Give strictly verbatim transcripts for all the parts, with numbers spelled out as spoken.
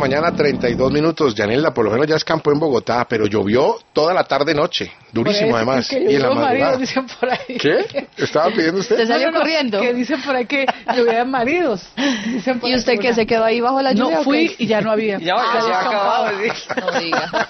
Mañana treinta y dos minutos, Yanela, por lo menos ya escampó en Bogotá, pero llovió toda la tarde-noche, durísimo además, que y en la maridos, madrugada. dicen por ahí. ¿Qué? ¿Estaba pidiendo usted? ¿Te salió No, no, no, corriendo? que dicen por ahí que llovía maridos. Dicen por ¿Y ahí usted por que ahí. se quedó ahí bajo la lluvia? No, o fui qué? y ya no había. Ya, ya se ha acabado. No diga.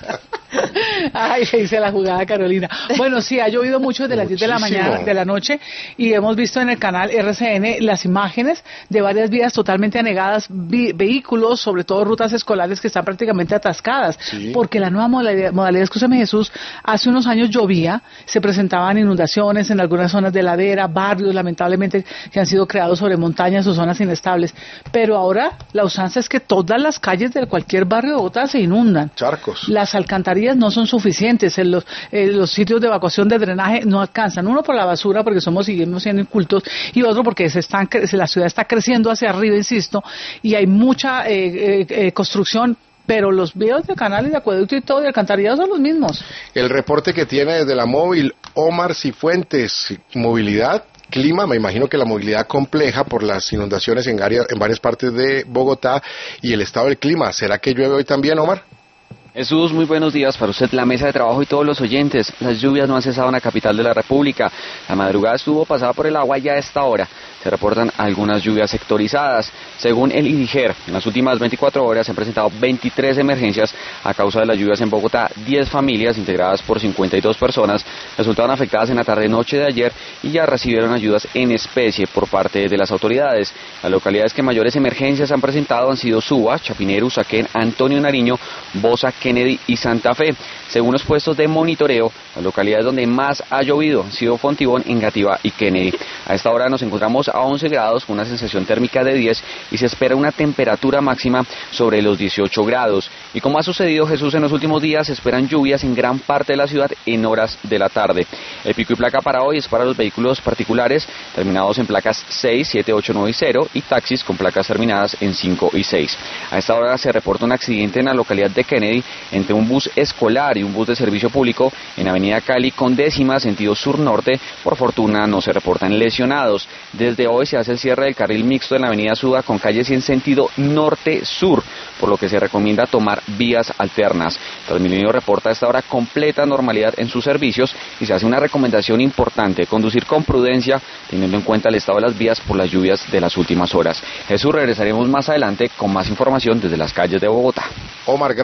Ay, le hice la jugada, Carolina. Bueno, sí, ha llovido mucho desde las diez de la Muchísimo. mañana, de la noche, y hemos visto en el canal R C N las imágenes de varias vías totalmente anegadas, vi- vehículos, sobre todo rutas escolares que están prácticamente atascadas, Sí. porque la nueva modalidad, modalidad, escúchame Jesús, hace unos años llovía, se presentaban inundaciones en algunas zonas de ladera, barrios, lamentablemente, que han sido creados sobre montañas o zonas inestables, pero ahora la usanza es que todas las calles de cualquier barrio de Bogotá se inundan. Charcos. Las alcantarillas no son suficientes, en los, en los sitios de evacuación de drenaje no alcanzan. Uno por la basura, porque somos seguimos siendo incultos, y otro porque se están, cre- la ciudad está creciendo hacia arriba, insisto, y hay mucha eh, eh, eh, construcción, pero los vías de canales de acueducto y todo de alcantarillado son los mismos. El reporte que tiene desde la móvil Omar Cifuentes, movilidad, clima, me imagino que la movilidad compleja por las inundaciones en, área- en varias partes de Bogotá y el estado del clima. ¿Será que llueve hoy también, Omar? Jesús, muy buenos días para usted, la mesa de trabajo y todos los oyentes. Las lluvias no han cesado en la capital de la República. La madrugada estuvo pasada por el agua y ya a esta hora se reportan algunas lluvias sectorizadas. Según el INDIGER, en las últimas veinticuatro horas se han presentado veintitrés emergencias a causa de las lluvias en Bogotá. diez familias integradas por cincuenta y dos personas resultaron afectadas en la tarde-noche de ayer y ya recibieron ayudas en especie por parte de las autoridades. Las localidades que mayores emergencias han presentado han sido Suba, Chapinero, Usaquén, Antonio Nariño, Bosa, Kennedy y Santa Fe. Según los puestos de monitoreo, las localidades donde más ha llovido han sido Fontibón, Engativá y Kennedy. A esta hora nos encontramos a once grados con una sensación térmica de diez y se espera una temperatura máxima sobre los dieciocho grados. Y como ha sucedido, Jesús, en los últimos días se esperan lluvias en gran parte de la ciudad en horas de la tarde. El pico y placa para hoy es para los vehículos particulares terminados en placas seis, siete, ocho, nueve y cero y taxis con placas terminadas en cinco y seis. A esta hora se reporta un accidente en la localidad de Kennedy entre un bus escolar y un bus de servicio público en Avenida Cali con décima sentido sur-norte. Por fortuna no se reportan lesionados. Desde hoy se hace el cierre del carril mixto en la Avenida Suba con calles en sentido norte-sur, por lo que se recomienda tomar vías alternas. Transmilenio reporta a esta hora completa normalidad en sus servicios y se hace una recomendación importante: conducir con prudencia teniendo en cuenta el estado de las vías por las lluvias de las últimas horas. Jesús, regresaremos más adelante con más información desde las calles de Bogotá. Omar,